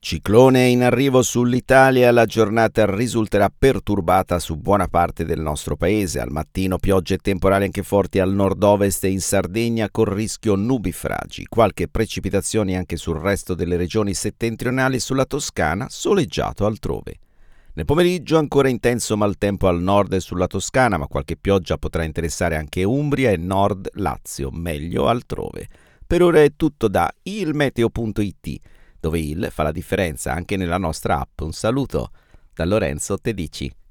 Ciclone in arrivo sull'Italia, la giornata risulterà perturbata su buona parte del nostro paese. Al mattino piogge e temporali anche forti al nord-ovest e in Sardegna con rischio nubifragi. Qualche precipitazione anche sul resto delle regioni settentrionali e sulla Toscana, soleggiato altrove. Nel pomeriggio ancora intenso maltempo al nord e sulla Toscana, ma qualche pioggia potrà interessare anche Umbria e Nord Lazio, meglio altrove. Per ora è tutto da ilmeteo.it, dove il fa la differenza anche nella nostra app. Un saluto da Lorenzo Tedici.